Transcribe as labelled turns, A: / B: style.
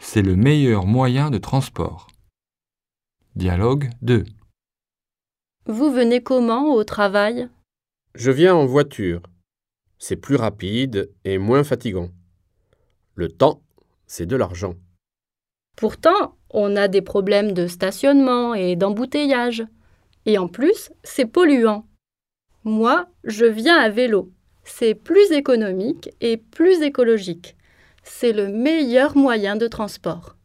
A: C'est le meilleur moyen de transport. Dialogue 2.
B: Vous venez comment au travail?
C: Je viens en voiture. C'est plus rapide et moins fatigant. Le temps, c'est de l'argent.
B: Pourtant, on a des problèmes de stationnement et d'embouteillage. Et en plus, c'est polluant. Moi, je viens à vélo. C'est plus économique et plus écologique. C'est le meilleur moyen de transport.